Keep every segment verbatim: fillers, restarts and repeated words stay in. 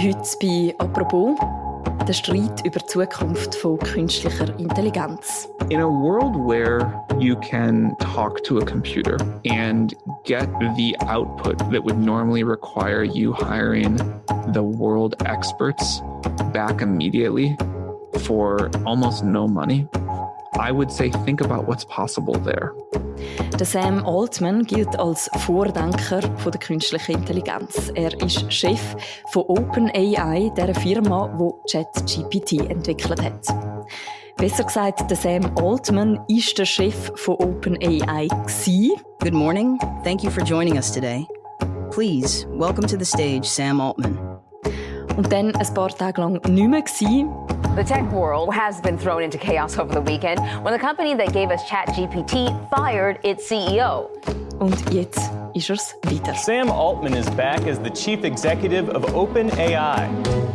Heute bei «Apropos» der Streit über die Zukunft von künstlicher Intelligenz. In a world where you can talk to a computer and get the output that would normally require you hiring the world experts back immediately for almost no money, I would say think about what's possible there. Der Sam Altman gilt als Vordenker von der künstlichen Intelligenz. Er ist Chef von OpenAI, der Firma, die ChatGPT entwickelt hat. Besser gesagt, der Sam Altman ist der Chef von OpenAI gsi. Good morning. Thank you for joining us today. Please, welcome to the stage, Sam Altman. Und dann ein paar Tage lang nicht mehr gsi. The tech world has been thrown into chaos over the weekend when the company that gave us ChatGPT fired its C E O. Und jetzt ist er's wieder. Sam Altman is back as the chief executive of OpenAI.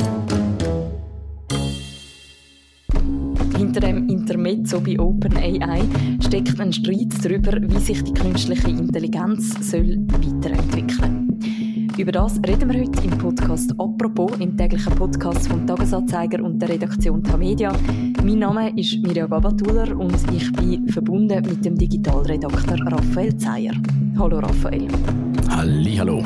Hinter dem Intermezzo bei OpenAI steckt ein Streit darüber, wie sich die künstliche Intelligenz soll weiterentwickeln soll. Über das reden wir heute im Podcast «Apropos», im täglichen Podcast vom «Tagesanzeiger» und der Redaktion Tamedia. Mein Name ist Mirja Gabatuller und ich bin verbunden mit dem Digitalredakteur Raphael Zeyer. Hallo Raphael. Hallihallo.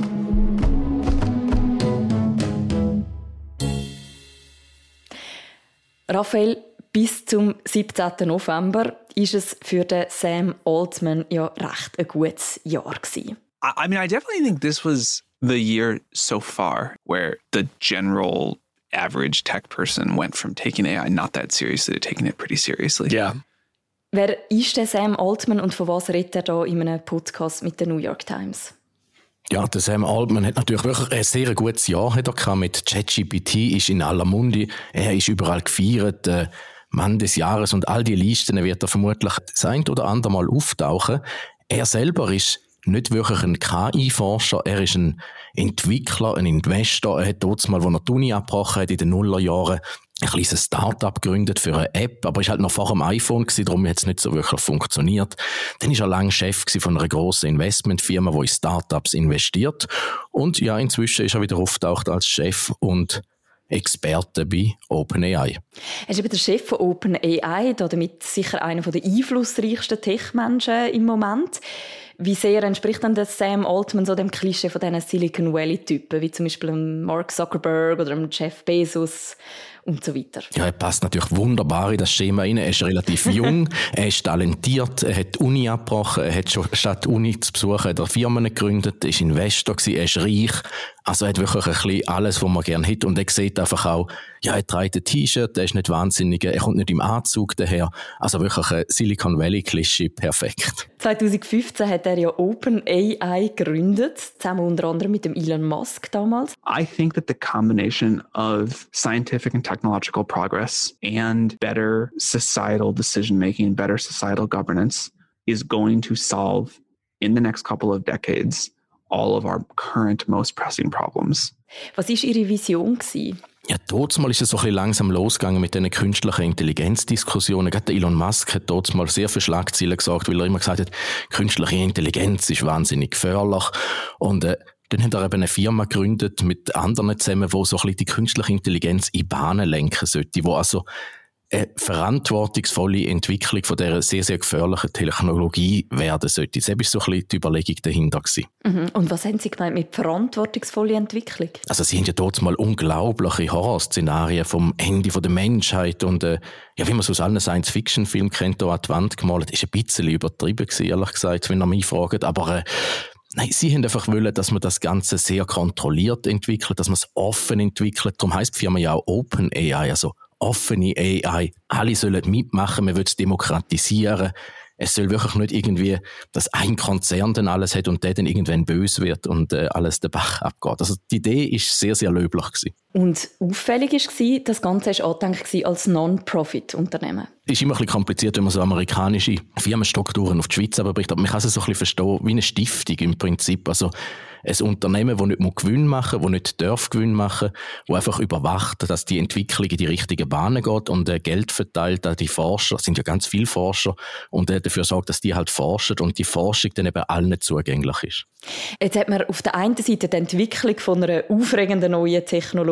Raphael, bis zum siebzehnten November ist es für den Sam Altman ja recht ein gutes Jahr gewesen. I mean, I definitely think this was the year so far where the general average tech person went from taking A I not that seriously to taking it pretty seriously. Ja. Wer ist der Sam Altman und von was redet er da in einem Podcast mit der New York Times? Ja, der Sam Altman hat natürlich wirklich ein sehr gutes Jahr hat er gehabt. Mit ChatGPT ist in aller Munde. Er ist überall gefeiert. Äh, Mann des Jahres und all die Listen wird er vermutlich das ein oder andere Mal auftauchen. Er selber ist nicht wirklich ein K I-Forscher, er ist ein Entwickler, ein Investor. Er hat dort mal, als er die Uni abgebrochen hat, in den Nullerjahren, ein kleines Start-up gegründet für eine App, aber ist halt noch vor dem iPhone gewesen, darum hat es nicht so wirklich funktioniert. Dann ist er lange Chef von einer grossen Investmentfirma, die in Start-ups investiert. Und ja, inzwischen ist er wieder auftaucht als Chef und Experte bei OpenAI. Er ist eben der Chef von OpenAI, damit sicher einer der einflussreichsten Tech-Menschen im Moment. Wie sehr entspricht dann der Sam Altman so dem Klischee von diesen Silicon Valley-Typen, wie zum Beispiel Mark Zuckerberg oder Jeff Bezos und so weiter? Ja, er passt natürlich wunderbar in das Schema rein. Er ist relativ jung, er ist talentiert, er hat die Uni abgebrochen, er hat schon statt Uni zu besuchen, hat er Firmen gegründet, er ist Investor gewesen, er ist reich. Also er hat wirklich ein bisschen alles, was man gerne hat. Und er sieht einfach auch, ja, er trägt ein T-Shirt, er ist nicht wahnsinnig, er kommt nicht im Anzug daher. Also wirklich ein Silicon Valley-Klischee, perfekt. zwanzig fünfzehn hat er ja OpenAI gegründet, zusammen unter anderem mit dem Elon Musk damals. I think that the combination of scientific and technological progress and better societal decision-making, better societal governance is going to solve, in the next couple of decades, all of our current most pressing problems. Was war Ihre Vision gewesen? Ja, dort mal ist es so ein bisschen langsam losgegangen mit diesen künstlichen Intelligenzdiskussionen. Gerade der Elon Musk hat dort mal sehr für Schlagzeilen gesagt, weil er immer gesagt hat, künstliche Intelligenz ist wahnsinnig gefährlich. Und äh, dann hat er eben eine Firma gegründet mit anderen zusammen, die so ein bisschen die künstliche Intelligenz in Bahnen lenken sollte, wo also eine verantwortungsvolle Entwicklung von dieser sehr, sehr gefährlichen Technologie werden sollte. Das war so ein bisschen die Überlegung dahinter. Mhm. Und was haben Sie gemeint mit verantwortungsvoller Entwicklung? Also Sie haben ja dort mal unglaubliche Horrorszenarien vom Ende der Menschheit und äh, ja, wie man es aus allen Science-Fiction-Filmen kennt, da an die Wand gemalt, ist ein bisschen übertrieben gewesen, ehrlich gesagt, wenn ihr mich fragt. Aber äh, nein, sie haben einfach wollen, dass man das Ganze sehr kontrolliert entwickelt, dass man es offen entwickelt. Darum heisst die Firma ja auch OpenAI, also offene A I. Alle sollen mitmachen, man will es demokratisieren. Es soll wirklich nicht irgendwie, dass ein Konzern dann alles hat und der dann irgendwann böse wird und äh, alles den Bach abgeht. Also die Idee war sehr, sehr löblich gewesen. Und auffällig war, das Ganze war angedenkt als Non-Profit-Unternehmen. Es ist immer ein bisschen kompliziert, wenn man so amerikanische Firmenstrukturen auf die Schweiz bricht. Aber man kann es so ein bisschen verstehen wie eine Stiftung im Prinzip. Also ein Unternehmen, das nicht Gewinn machen muss, das nicht darf Gewinn machen, das einfach überwacht, dass die Entwicklung in die richtigen Bahnen geht und äh, Geld verteilt an die Forscher. Es sind ja ganz viele Forscher und äh, dafür sorgt, dass die halt forschen und die Forschung dann eben allen zugänglich ist. Jetzt hat man auf der einen Seite die Entwicklung von einer aufregenden neuen Technologie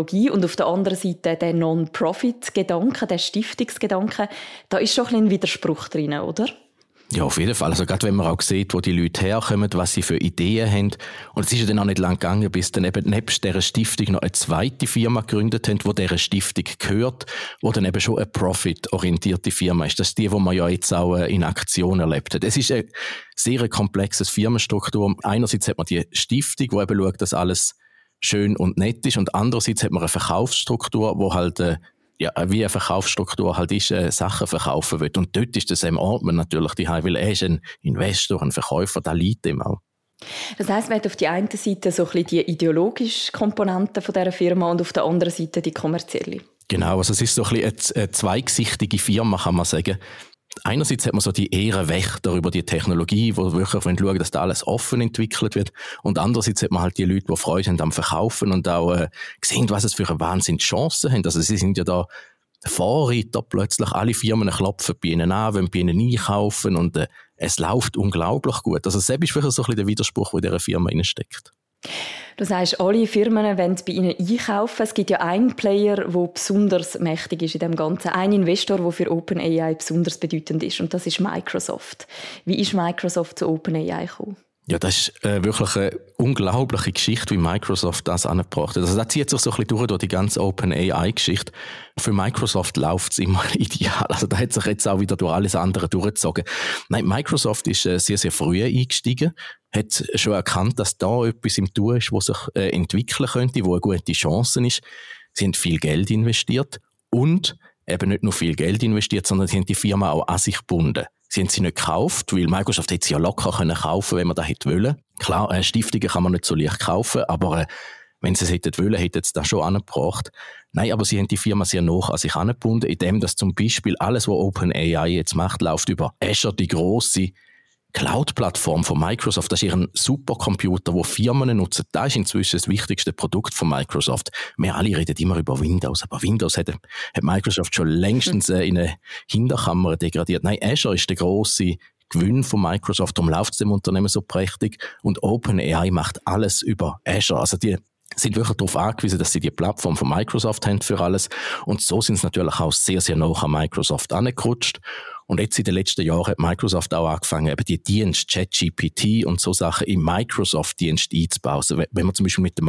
Technologie und auf der anderen Seite der Non-Profit-Gedanke, der Stiftungsgedanke, da ist schon ein bisschen ein Widerspruch drin, oder? Ja, auf jeden Fall. Also gerade wenn man auch sieht, wo die Leute herkommen, was sie für Ideen haben. Und es ist ja dann auch nicht lang gegangen, bis dann eben nebst dieser Stiftung noch eine zweite Firma gegründet haben, die dieser Stiftung gehört, wo dann eben schon eine profitorientierte Firma ist. Das ist die, die man ja jetzt auch in Aktion erlebt hat. Es ist eine sehr komplexe Firmenstruktur. Einerseits hat man die Stiftung, die eben schaut, dass alles schön und nett ist. Und andererseits hat man eine Verkaufsstruktur, wo halt äh, ja, wie eine Verkaufsstruktur halt ist, äh, Sachen verkaufen will. Und dort ist der Sam Altman natürlich die weil er ist ein Investor, ein Verkäufer, der liegt ihm auch. Das heisst, man hat auf der einen Seite so ein bisschen die ideologische Komponente von dieser Firma und auf der anderen Seite die kommerzielle. Genau, also es ist so ein bisschen eine zweigesichtige Firma, kann man sagen. Einerseits hat man so die Ehrenwächter über die Technologie, wo wirklich schauen, dass da alles offen entwickelt wird. Und andererseits hat man halt die Leute, die Freude haben am Verkaufen und auch äh, sehen, was es für eine Wahnsinnschancen haben. Also sie sind ja da Vorreiter plötzlich. Alle Firmen klopfen bei ihnen an, wollen bei ihnen einkaufen und äh, es läuft unglaublich gut. Also selbst ist wirklich so ein bisschen der Widerspruch, der in dieser Firma steckt. Du sagst, alle Firmen wollen bei Ihnen einkaufen. Es gibt ja einen Player, der besonders mächtig ist in dem Ganzen. Ein Investor, der für OpenAI besonders bedeutend ist. Und das ist Microsoft. Wie ist Microsoft zu OpenAI gekommen? Ja, das ist äh, wirklich eine unglaubliche Geschichte, wie Microsoft das angebracht hat. Also das zieht sich so ein bisschen durch, durch die ganze OpenAI-Geschichte. Für Microsoft läuft es immer ideal. Also da hat sich jetzt auch wieder durch alles andere durchgezogen. Nein, Microsoft ist äh, sehr, sehr früh eingestiegen, hat schon erkannt, dass da etwas im Tun ist, was sich äh, entwickeln könnte, wo eine gute Chance ist. Sie haben viel Geld investiert und eben nicht nur viel Geld investiert, sondern sie haben die Firma auch an sich gebunden. Sie haben sie nicht gekauft, weil Microsoft hätte sie ja locker können kaufen, wenn man das hätte wollen. Klar, äh, Stiftungen kann man nicht so leicht kaufen, aber äh, wenn sie es hätten wollen, hätten sie das schon angebracht. Nein, aber sie haben die Firma sehr nah an sich angebunden, indem das zum Beispiel alles, was OpenAI jetzt macht, läuft über Azure, die grosse Cloud-Plattform von Microsoft. Das ist ein Supercomputer, den Firmen nutzen. Das ist inzwischen das wichtigste Produkt von Microsoft. Wir alle reden immer über Windows, aber Windows hat, hat Microsoft schon längstens äh, in eine Hinterkammer degradiert. Nein, Azure ist der grosse Gewinn von Microsoft. Darum läuft es dem Unternehmen so prächtig. Und OpenAI macht alles über Azure. Also die sind wirklich darauf angewiesen, dass sie die Plattform von Microsoft haben für alles. Und so sind sie natürlich auch sehr, sehr nah an Microsoft angerutscht. Und jetzt in den letzten Jahren hat Microsoft auch angefangen, eben die Dienste, ChatGPT und so Sachen im Microsoft-Dienst einzubauen. Also wenn man zum Beispiel mit der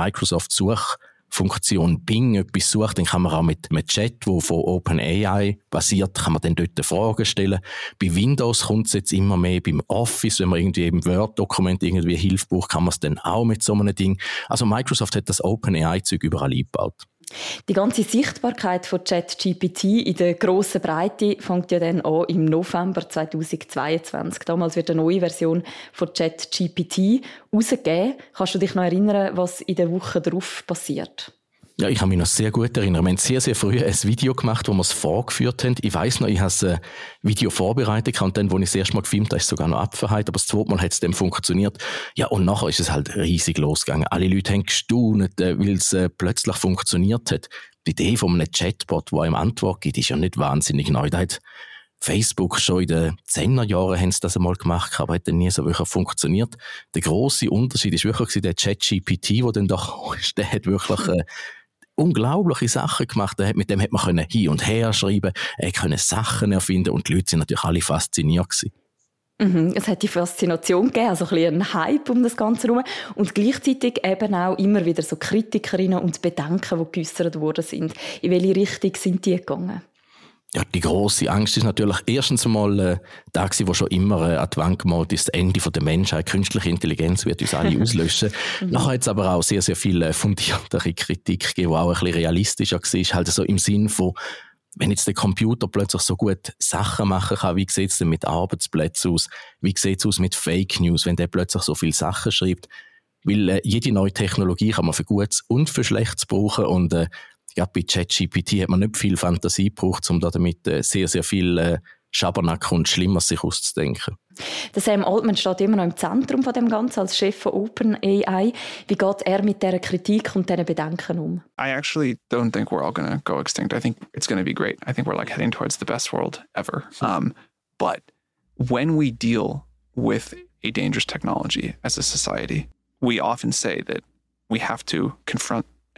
Microsoft-Suchfunktion Bing etwas sucht, dann kann man auch mit einem Chat, der von OpenAI basiert, kann man dann dort Fragen stellen. Bei Windows kommt es jetzt immer mehr, beim Office, wenn man irgendwie im Word-Dokument irgendwie Hilfe braucht, kann man es dann auch mit so einem Ding. Also Microsoft hat das OpenAI-Zeug überall eingebaut. Die ganze Sichtbarkeit von ChatGPT in der grossen Breite fängt ja dann an im November zweitausendzweiundzwanzig. Damals wird eine neue Version von ChatGPT rausgegeben. Kannst du dich noch erinnern, was in der Woche darauf passiert? Ja, ich kann mich noch sehr gut erinnern. Wir haben sehr, sehr früh ein Video gemacht, wo wir es vorgeführt haben. Ich weiss noch, ich habe ein Video vorbereitet und dann, wo ich das erste Mal gefilmt habe, ist es sogar noch abverheilt, aber das zweite Mal hat es dann funktioniert. Ja, und nachher ist es halt riesig losgegangen. Alle Leute haben gestaunt, weil es äh, plötzlich funktioniert hat. Die Idee von einem Chatbot, der einem Antwort gibt, ist ja nicht wahnsinnig neu. Da hat Facebook schon in den Zehnerjahren haben sie das einmal gemacht, aber hat dann nie so wirklich funktioniert. Der grosse Unterschied ist wirklich der ChatGPT, der dann doch, der hat wirklich äh, unglaubliche Sachen gemacht. Mit dem hat man können hin und her schreiben, er konnte Sachen erfinden und die Leute sind natürlich alle fasziniert gewesen. Mhm, es hat die Faszination gegeben, also ein bisschen einen Hype um das Ganze herum und gleichzeitig eben auch immer wieder so Kritikerinnen und Bedenken, die geäussert worden sind. In welche Richtung sind die gegangen? Ja, die grosse Angst ist natürlich erstens einmal äh, da gewesen, wo schon immer äh, an die Wand gemalt ist, das Ende von der Menschheit. Künstliche Intelligenz wird uns alle auslöschen. Mhm. Nachher hat es aber auch sehr, sehr viel äh, fundiertere Kritik gegeben, die auch ein bisschen realistischer war. Halt so im Sinn von, wenn jetzt der Computer plötzlich so gut Sachen machen kann, wie sieht es denn mit Arbeitsplätzen aus? Wie sieht es aus mit Fake News, wenn der plötzlich so viele Sachen schreibt? Weil äh, jede neue Technologie kann man für Gutes und für Schlechtes brauchen und äh, ja, bei ChatGPT hat man nicht viel Fantasie gebraucht, um da damit äh, sehr, sehr viel äh, Schabernack und Schlimmeres sich auszudenken. Der Sam Altman steht immer noch im Zentrum von dem Ganzen als Chef von OpenAI. Wie geht er mit dieser Kritik und diesen Bedenken um? I actually don't think we're all going to go extinct. I think it's going to be great. I think we're like heading towards the best world ever. Um, but when we deal with a dangerous technology as a society, we often say that we have to confront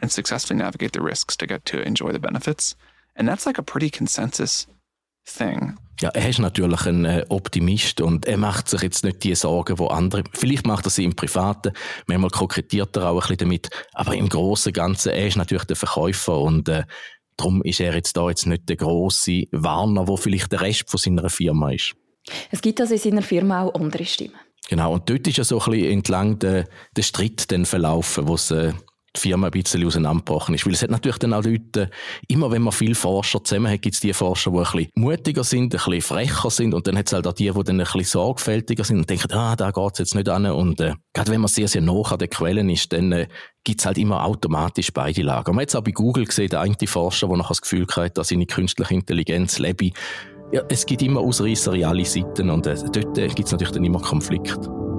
and successfully navigate the risks to get to enjoy the benefits. And that's like a pretty consensus thing. Ja, er ist natürlich ein äh, Optimist und er macht sich jetzt nicht die Sorgen, wo andere, vielleicht macht er sie im Privaten, manchmal kokettiert er auch ein bisschen damit, aber im Großen und Ganzen, er ist natürlich der Verkäufer und äh, darum ist er jetzt da jetzt nicht der grosse Warner, wo vielleicht der Rest von seiner Firma ist. Es gibt also in seiner Firma auch andere Stimmen. Genau, und dort ist ja so ein bisschen entlang der, der Streit dann verlaufen, wo es äh, die Firma ein bisschen auseinandergebrochen ist. Weil es hat natürlich dann auch Leute, immer wenn man viele Forscher zusammen hat, gibt es die Forscher, die ein bisschen mutiger sind, ein bisschen frecher sind und dann hat es halt auch die, die dann ein bisschen sorgfältiger sind und denken, ah, da geht es jetzt nicht an. Und äh, gerade wenn man sehr, sehr nah an den Quellen ist, dann äh, gibt es halt immer automatisch beide Lager. Man hat es auch bei Google gesehen, der eine Forscher, der noch das Gefühl hat, dass seine künstliche Intelligenz lebe. Ja, es gibt immer Ausreisser in alle Seiten und äh, dort äh, gibt es natürlich dann immer Konflikte.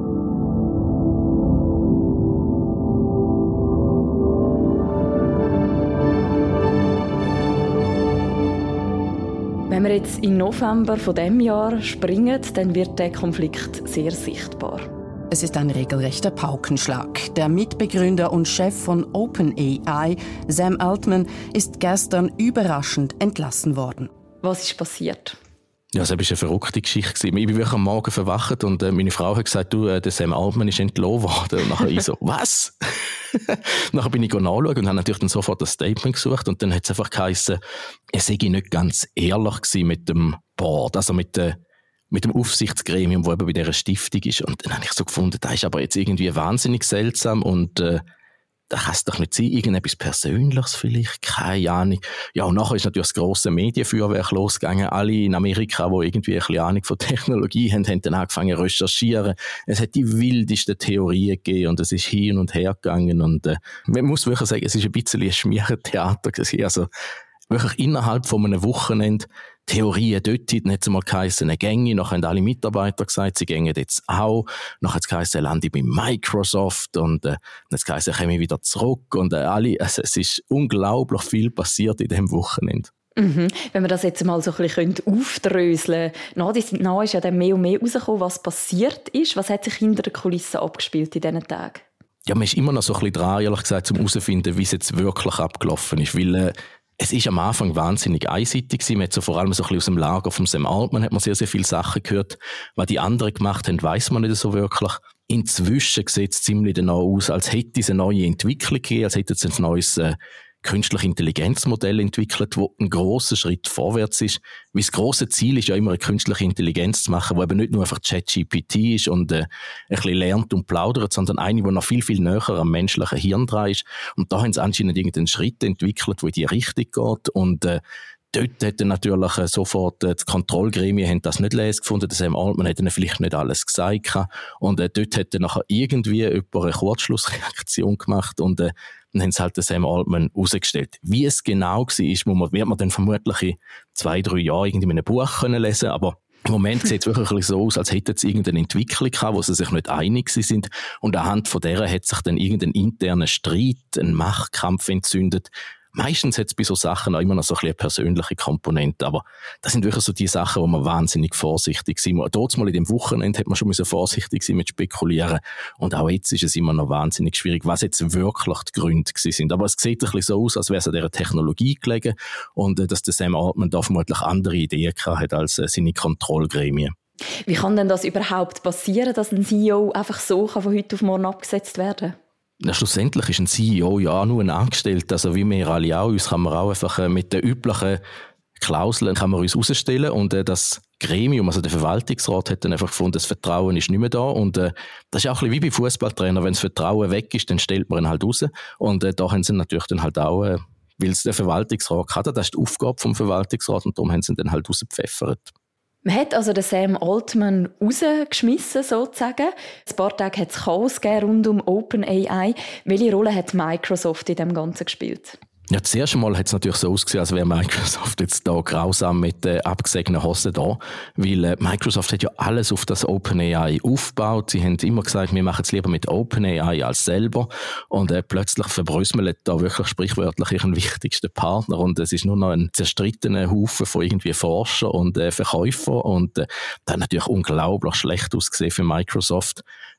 Wenn wir jetzt im November von diesem Jahr springen, dann wird der Konflikt sehr sichtbar. Es ist ein regelrechter Paukenschlag. Der Mitbegründer und Chef von OpenAI, Sam Altman, ist gestern überraschend entlassen worden. Was ist passiert? Ja, es war eine verrückte Geschichte. Ich bin wirklich am Morgen verwacht und äh, meine Frau hat gesagt, du, äh, der Sam Altman ist entlassen worden. Und nachher ich so, was? Nachher bin ich nachschauen und habe natürlich dann sofort ein Statement gesucht und dann hat es einfach geheißen, er sei nicht ganz ehrlich gewesen mit dem Board, also mit, äh, mit dem Aufsichtsgremium, das eben bei dieser Stiftung ist. Und dann habe ich so gefunden, das ist aber jetzt irgendwie wahnsinnig seltsam und äh, da kann es doch nicht sein, irgendetwas Persönliches vielleicht, keine Ahnung. Ja, und nachher ist natürlich das grosse Medienfeuerwerk losgegangen. Alle in Amerika, die irgendwie ein bisschen Ahnung von Technologie haben, haben dann angefangen zu recherchieren. Es hat die wildesten Theorien gegeben und es ist hin und her gegangen. Und äh, man muss wirklich sagen, es ist ein bisschen ein Schmierentheater gewesen. Also wirklich innerhalb von einem Wochenende Theorien dort, dann hat es mal geheißen, eine Gänge, nachher haben alle Mitarbeiter gesagt, sie gehen jetzt auch, nachher hat es geheißen, er lande bei Microsoft und äh, dann hat es geheißen, er komme wieder zurück und äh, alle, also es ist unglaublich viel passiert in diesem Wochenende. Mhm. Wenn wir das jetzt mal so ein bisschen aufdröseln können, nach ist ja dann mehr und mehr rausgekommen, was passiert ist. Was hat sich hinter den Kulissen abgespielt in diesen Tagen? Ja, man ist immer noch so ein bisschen dran, ehrlich gesagt, um herauszufinden, wie es jetzt wirklich abgelaufen ist, weil äh, es ist am Anfang wahnsinnig einseitig gewesen. Man hat so vor allem so ein bisschen aus dem Lager von Sam Altman hat man sehr, sehr viele Sachen gehört. Was die anderen gemacht haben, weiss man nicht so wirklich. Inzwischen sieht es ziemlich danach aus, als hätte es eine neue Entwicklung gegeben, als hätte es ein neues äh, künstliche Intelligenzmodell entwickelt, wo ein grosser Schritt vorwärts ist. Weil das grosse Ziel ist ja immer, eine künstliche Intelligenz zu machen, die eben nicht nur einfach ChatGPT ist und äh, ein bisschen lernt und plaudert, sondern eine, die noch viel, viel näher am menschlichen Hirn dran ist. Und da haben sie anscheinend irgendeinen Schritt entwickelt, der in die Richtung geht. Und äh, dort hat dann natürlich äh, sofort äh, die Kontrollgremien haben das nicht lesen gefunden. Der Sam Altman hat ihnen vielleicht nicht alles gesagt. Und äh, dort hat dann nachher irgendwie jemand eine Kurzschlussreaktion gemacht und äh, dann haben sie halt den Sam Altman rausgestellt. Wie es genau war, ist, man, wird man dann vermutlich in zwei, drei Jahren irgendwie in einem Buch können lesen, aber im Moment sieht es wirklich ein bisschen so aus, als hätten sie irgendeine Entwicklung gehabt, wo sie sich nicht einig sind. Und anhand von der hat sich dann irgendein interner Streit, ein Machtkampf entzündet. Meistens hat es bei so Sachen auch immer noch so ein bisschen eine persönliche Komponente, aber das sind wirklich so die Sachen, wo man wahnsinnig vorsichtig sind. Dort mal in dem Wochenende hat man schon vorsichtig sein mit spekulieren und auch jetzt ist es immer noch wahnsinnig schwierig, was jetzt wirklich die Gründe sind. Aber es sieht ein bisschen so aus, als wäre es an dieser Technologie gelegen und äh, dass der Sam Altman da vermutlich andere Ideen gehabt hat als äh, seine Kontrollgremien. Wie kann denn das überhaupt passieren, dass ein C E O einfach so von heute auf morgen abgesetzt werden kann? Ja, schlussendlich ist ein C E O ja nur ein Angestellter, also wie wir alle auch. Uns kann man auch einfach äh, mit den üblichen Klauseln kann man uns rausstellen und äh, das Gremium, also der Verwaltungsrat, hat dann einfach gefunden, das Vertrauen ist nicht mehr da und äh, das ist auch ein bisschen wie bei Fußballtrainer, wenn das Vertrauen weg ist, dann stellt man ihn halt raus und äh, da haben sie natürlich dann halt auch, äh, weil es der Verwaltungsrat hat, das ist die Aufgabe vom Verwaltungsrat und darum haben sie ihn dann halt rausgepfeffert. Man hat also den Sam Altman rausgeschmissen, sozusagen. Ein paar Tage hat es Chaos gegeben rund um OpenAI. Welche Rolle hat Microsoft in dem Ganzen gespielt? Ja, das erste Mal hat es natürlich so ausgesehen, als wäre Microsoft jetzt da grausam mit äh, abgesägten Hosen da. Weil äh, Microsoft hat ja alles auf das OpenAI aufgebaut. Sie haben immer gesagt, wir machen es lieber mit OpenAI als selber. Und äh, plötzlich verbröselt da wirklich sprichwörtlich ihren wichtigsten Partner. Und es ist nur noch ein zerstrittener Haufen von irgendwie Forscher und äh, Verkäufer. Und äh, das hat natürlich unglaublich schlecht ausgesehen für Microsoft.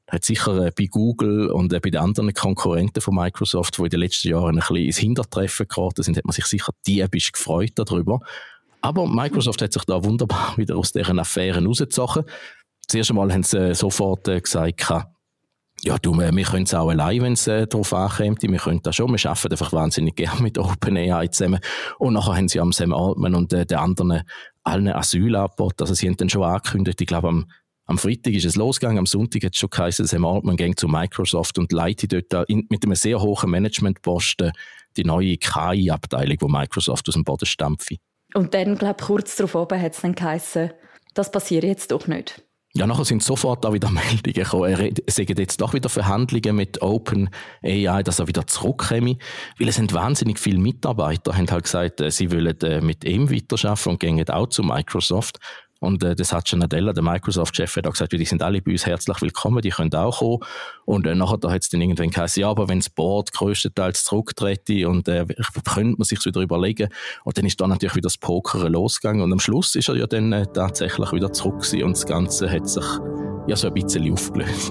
hat sicher bei Google und bei den anderen Konkurrenten von Microsoft, die in den letzten Jahren ein bisschen ins Hintertreffen geraten sind, hat man sich sicher diebisch gefreut darüber. Aber Microsoft hat sich da wunderbar wieder aus deren Affären rausgezogen. Zuerst einmal haben sie sofort gesagt, ja, du, wir können es auch allein, wenn es äh, darauf ankommt. Wir können das schon. Wir arbeiten einfach wahnsinnig gerne mit OpenAI zusammen. Und nachher haben sie am Sam Altman und äh, den anderen allen Asyl angeboten. Also sie haben dann schon angekündigt, ich glaube, am, am Freitag ist es losgegangen, am Sonntag hat es schon geheißen, Sam Altman geht zu Microsoft und leitet dort in, mit einem sehr hohen Managementposten die neue K I-Abteilung, die Microsoft aus dem Boden stampft. Und dann, glaube ich, kurz darauf oben hat es dann geheißen, das passiert jetzt doch nicht. Ja, nachher sind sofort da wieder Meldungen gekommen. Er sagt jetzt doch wieder Verhandlungen mit OpenAI, dass er wieder zurückkomme. Weil es sind wahnsinnig viele Mitarbeiter, haben halt gesagt, sie wollen mit ihm weiterarbeiten und gehen auch zu Microsoft. Und äh, das hat Nadella, der Microsoft-Chef, hat auch gesagt, die sind alle bei uns herzlich willkommen, die können auch kommen. Und äh, nachher da hat es dann irgendwann geheißen, ja, aber wenn das Board grösstenteils zurücktrete und äh, könnte man sich wieder überlegen. Und dann ist da natürlich wieder das Pokern losgegangen. Und am Schluss ist er ja dann äh, tatsächlich wieder zurück gewesen und das Ganze hat sich ja so ein bisschen aufgelöst.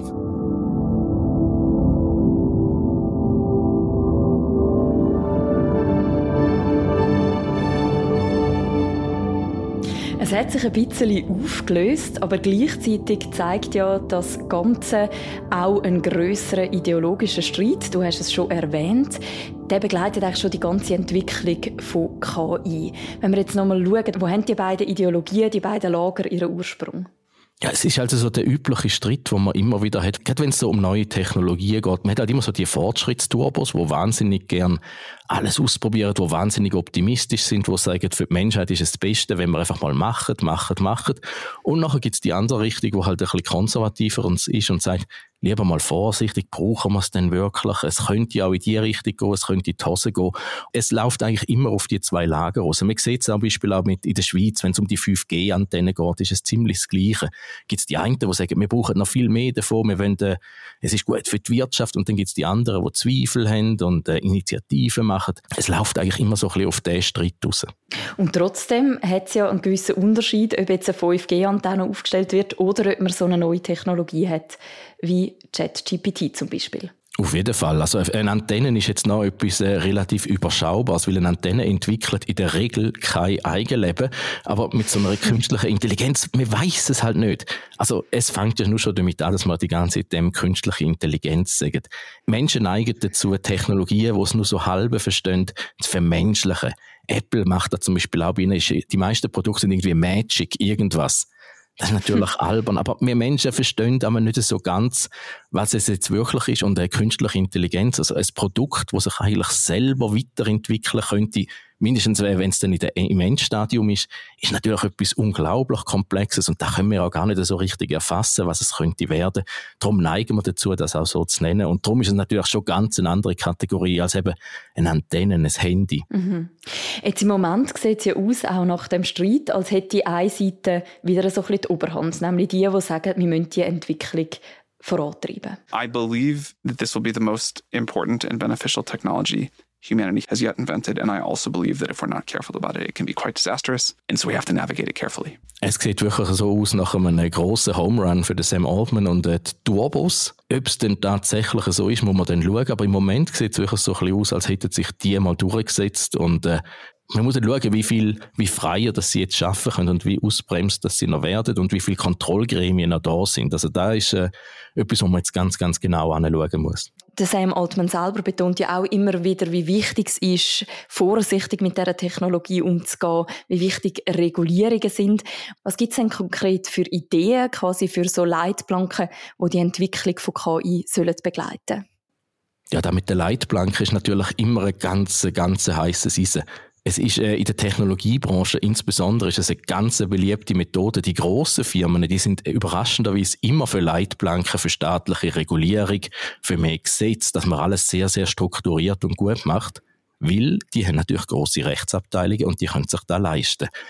Es hat sich ein bisschen aufgelöst, aber gleichzeitig zeigt ja das Ganze auch einen grösseren ideologischen Streit. Du hast es schon erwähnt. Der begleitet eigentlich schon die ganze Entwicklung von K I. Wenn wir jetzt nochmal schauen, wo haben die beiden Ideologien, die beiden Lager ihren Ursprung? Ja, es ist also so der übliche Streit, den man immer wieder hat. Gerade wenn es so um neue Technologien geht. Man hat halt immer so die Fortschrittsturbos, die wahnsinnig gern alles ausprobieren, die wahnsinnig optimistisch sind, die sagen, für die Menschheit ist es das Beste, wenn wir einfach mal machen, machen, machen. Und nachher gibt es die andere Richtung, die halt ein bisschen konservativer ist und sagt, lieber mal vorsichtig, brauchen wir es denn wirklich? Es könnte ja auch in die Richtung gehen, es könnte in die Hose gehen. Es läuft eigentlich immer auf die zwei Lager raus. Man sieht es zum Beispiel auch mit in der Schweiz, wenn es um die fünf G Antennen geht, ist es ziemlich das Gleiche. Gibt es die einen, die sagen, wir brauchen noch viel mehr davon, wir wollen, äh, es ist gut für die Wirtschaft, und dann gibt es die anderen, die Zweifel haben und äh, Initiativen machen. Es läuft eigentlich immer so ein bisschen auf diesen Streit raus. Und trotzdem hat es ja einen gewissen Unterschied, ob jetzt eine fünf G Antenne aufgestellt wird oder ob man so eine neue Technologie hat, wie ChatGPT zum Beispiel. Auf jeden Fall. Also eine Antenne ist jetzt noch etwas äh, relativ Überschaubares, weil eine Antenne entwickelt in der Regel kein Eigenleben, aber mit so einer künstlichen Intelligenz, man weiss es halt nicht. Also es fängt ja nur schon damit an, dass man die ganze Zeit dem künstliche Intelligenz sagt. Menschen neigen dazu, Technologien, die es nur so halbe verstehen, zu vermenschlichen. Apple macht da zum Beispiel auch bei ihnen, die meisten Produkte sind irgendwie Magic, irgendwas. Das ist natürlich albern, aber wir Menschen verstehen aber nicht so ganz, was es jetzt wirklich ist. Und eine künstliche Intelligenz, also ein Produkt, das sich eigentlich selber weiterentwickeln könnte, mindestens wenn es dann in der, im Endstadium ist, ist natürlich etwas unglaublich Komplexes, und da können wir auch gar nicht so richtig erfassen, was es könnte werden. Darum neigen wir dazu, das auch so zu nennen. Und darum ist es natürlich schon ganz eine andere Kategorie als eben eine Antenne, ein Handy. Mhm. Jetzt im Moment sieht es ja aus, auch nach dem Streit, als hätte die eine Seite wieder so ein bisschen die Oberhand, nämlich die, die sagen, wir müssen die Entwicklung vorantreiben. I believe that this will be the most important and beneficial technology humanity has yet invented, and I also believe that if we're not careful about it, it can be quite disastrous, and so we have to navigate it carefully. Es sieht wirklich so aus nach einem grossen Home Run für den Sam Altman und die Turbos. Ob es denn tatsächlich so ist, muss man dann schauen, aber im Moment sieht es wirklich so ein bisschen aus, als hätten sich die mal durchgesetzt, und äh, man muss dann schauen, wie viel, wie freier dass sie jetzt arbeiten können und wie ausbremst dass sie noch werden und wie viele Kontrollgremien noch da sind. Also da ist äh, etwas, wo man jetzt ganz, ganz genau anschauen muss. Der Sam Altman selber betont ja auch immer wieder, wie wichtig es ist, vorsichtig mit dieser Technologie umzugehen, wie wichtig Regulierungen sind. Was gibt es denn konkret für Ideen, quasi für so Leitplanken, die die Entwicklung von K I sollen begleiten? Ja, da mit der Leitplanke ist natürlich immer ein ganz, ganz heisses Eisen. Es ist äh, in der Technologiebranche insbesondere ist es eine ganz beliebte Methode. Die grossen Firmen, die sind überraschenderweise immer für Leitplanken, für staatliche Regulierung, für mehr Gesetze, dass man alles sehr, sehr strukturiert und gut macht. Weil die haben natürlich grosse Rechtsabteilungen und die können sich das leisten.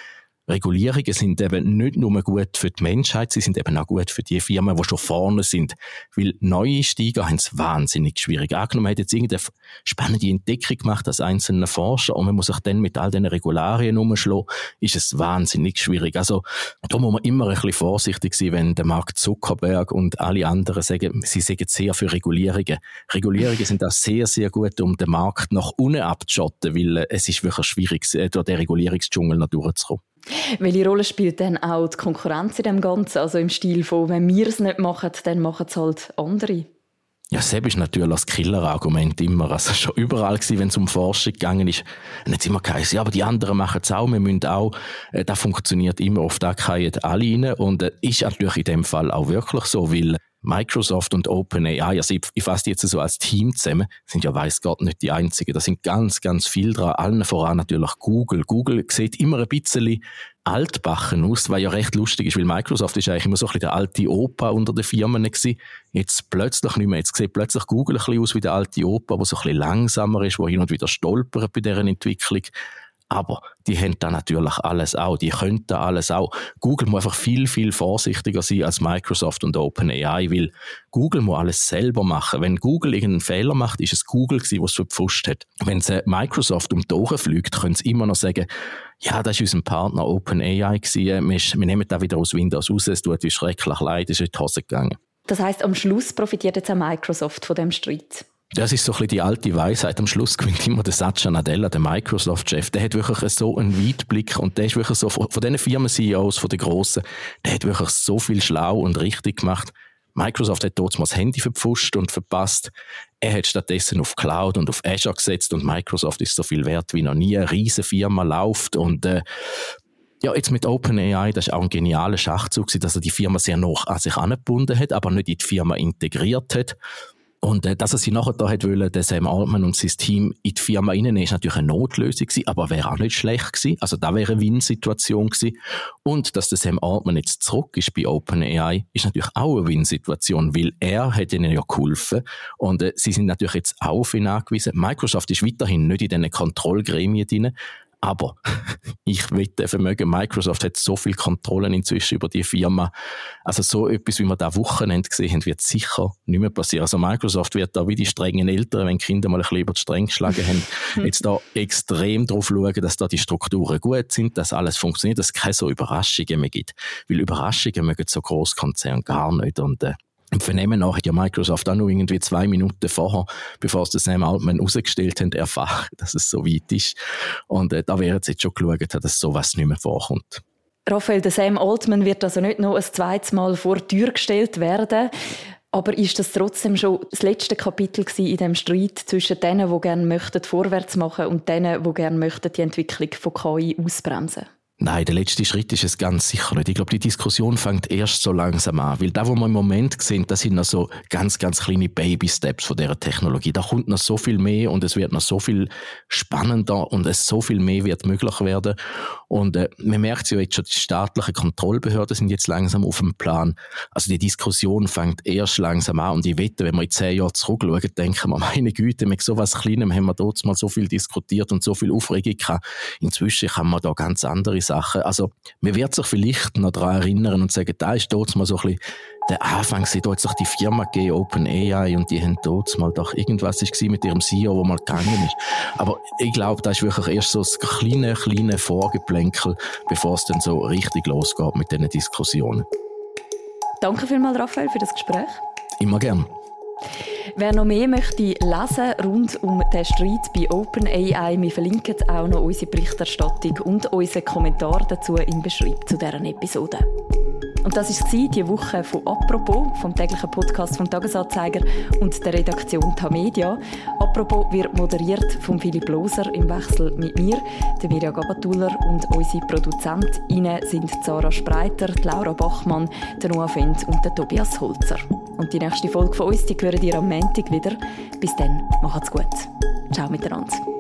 Regulierungen sind eben nicht nur gut für die Menschheit, sie sind eben auch gut für die Firmen, die schon vorne sind. Weil Neueinsteiger haben es wahnsinnig schwierig. Angenommen, man hat jetzt irgendeine spannende Entdeckung gemacht als einzelner Forscher und man muss sich dann mit all diesen Regularien umschlagen, ist es wahnsinnig schwierig. Also da muss man immer ein bisschen vorsichtig sein, wenn der Mark Zuckerberg und alle anderen sagen, sie sagen sehr für Regulierungen. Regulierungen sind auch sehr, sehr gut, um den Markt nach unten abzuschotten, weil es ist wirklich schwierig, durch den Regulierungsdschungel noch durchzukommen. Welche Rolle spielt denn auch die Konkurrenz in dem Ganzen? Also im Stil von, wenn wir es nicht machen, dann machen es halt andere. Ja, selbst ist natürlich das Killer-Argument immer. Also schon überall gewesen, wenn es um Forschung gegangen ist. Und jetzt immer geheißen, ja, aber die anderen machen es auch, wir müssen auch. Äh, das funktioniert immer, oft da fallen alle rein. Und äh, ist natürlich in dem Fall auch wirklich so, weil Microsoft und OpenAI, also ich, ich fasse die jetzt so als Team zusammen, sind ja weiss Gott nicht die einzigen. Da sind ganz, ganz viele dran. Allen voran natürlich Google. Google sieht immer ein bisschen altbacken aus, was ja recht lustig ist, weil Microsoft ist eigentlich immer so ein bisschen der alte Opa unter den Firmen gewesen. Jetzt plötzlich nicht mehr. Jetzt sieht plötzlich Google ein bisschen aus wie der alte Opa, der so ein bisschen langsamer ist, der hin und wieder stolpert bei deren Entwicklung. Aber die haben da natürlich alles auch. Die können da alles auch. Google muss einfach viel, viel vorsichtiger sein als Microsoft und OpenAI, weil Google muss alles selber machen. Wenn Google irgendeinen Fehler macht, ist es Google gewesen, was es verpfuscht hat. Wenn es Microsoft um die Ohren fliegt, können sie immer noch sagen, ja, das war unser Partner OpenAI gewesen. Wir, wir nehmen da wieder aus Windows raus. Es tut uns schrecklich leid, es ist in die Hose gegangen. Das heisst, am Schluss profitiert jetzt auch Microsoft von dem Streit? Das ist so ein bisschen die alte Weisheit. Am Schluss gewinnt immer der Satya Nadella, der Microsoft-Chef. Der hat wirklich so einen Weitblick und der ist wirklich so, von diesen Firmen-C E Os, von den Grossen, der hat wirklich so viel schlau und richtig gemacht. Microsoft hat dort mal das Handy verpfuscht und verpasst. Er hat stattdessen auf Cloud und auf Azure gesetzt und Microsoft ist so viel wert wie noch nie. Eine riesige Firma läuft und äh, ja, jetzt mit OpenAI, das ist auch ein genialer Schachzug, dass er die Firma sehr nah an sich angebunden hat, aber nicht in die Firma integriert hat. Und äh, dass er sie nachher da hätte wollen, der Sam Altman und sein Team in die Firma reinnehmen, ist natürlich eine Notlösung gewesen, aber wäre auch nicht schlecht gewesen. Also da wäre eine Win-Situation gewesen. Und dass der Sam Altman jetzt zurück ist bei OpenAI, ist natürlich auch eine Win-Situation, weil er hat ihnen ja geholfen. Und äh, sie sind natürlich jetzt auch auf ihn angewiesen. Microsoft ist weiterhin nicht in diesen Kontrollgremien drin. Aber ich wette, vermögen, Microsoft hat so viel Kontrollen inzwischen über die Firma. Also so etwas, wie wir da Wochenende gesehen haben, wird sicher nicht mehr passieren. Also Microsoft wird da wie die strengen Eltern, wenn die Kinder mal ein bisschen über die Stränge geschlagen haben, jetzt da extrem drauf schauen, dass da die Strukturen gut sind, dass alles funktioniert, dass es keine so Überraschungen mehr gibt. Weil Überraschungen mögen so Grosskonzerne gar nicht. Und äh, im Vernehmen nach hat ja Microsoft auch noch irgendwie zwei Minuten vorher, bevor es den Sam Altman rausgestellt haben, erfahren, dass es so weit ist. Und äh, da wäre jetzt schon geschaut, dass sowas nicht mehr vorkommt. Raphael, der Sam Altman wird also nicht noch ein zweites Mal vor die Tür gestellt werden. Aber ist das trotzdem schon das letzte Kapitel gewesen in dem Streit zwischen denen, die gerne möchten vorwärts machen und denen, die gerne möchten die Entwicklung von K I ausbremsen? Nein, der letzte Schritt ist es ganz sicher nicht. Ich glaube, die Diskussion fängt erst so langsam an. Weil da, wo wir im Moment sehen, das sind noch so ganz, ganz kleine Baby-Steps von dieser Technologie. Da kommt noch so viel mehr und es wird noch so viel spannender und es so viel mehr wird möglich werden. Und äh, man merkt ja jetzt schon, die staatlichen Kontrollbehörden sind jetzt langsam auf dem Plan. Also die Diskussion fängt erst langsam an. Und ich wette, wenn wir in zehn Jahren zurückschauen, denken wir, meine Güte, mit so etwas Kleinem haben wir dort mal so viel diskutiert und so viel Aufregung gehabt. Inzwischen kann man da ganz andere Sachen. Also, man wird sich vielleicht noch daran erinnern und sagen, da ist dort mal so ein bisschen der Anfang, sie dort sich die Firma gegeben, OpenAI, und die haben dort mal doch irgendwas ist mit ihrem C E O, wo mal gegangen ist. Aber ich glaube, das ist wirklich erst so ein kleines, kleines Vorgeplänkel, bevor es dann so richtig losgeht mit diesen Diskussionen. Danke vielmals, Raphael, für das Gespräch. Immer gern. Wer noch mehr möchte lesen rund um den Streit bei OpenAI, wir verlinken auch noch unsere Berichterstattung und unseren Kommentar dazu im Beschreibung zu dieser Episode. Und das war diese Woche von «Apropos», vom täglichen Podcast vom «Tagesanzeiger» und der Redaktion Tamedia. «Apropos» wird moderiert von Philipp Loser im Wechsel mit mir, der Mirja Gabatuller, und unsere ProduzentInnen sind Sarah Spreiter, Laura Bachmann, der Noah Fendt und der Tobias Holzer. Und die nächste Folge von uns, die hören ihr am Montag wieder. Bis dann, macht's gut. Ciao miteinander.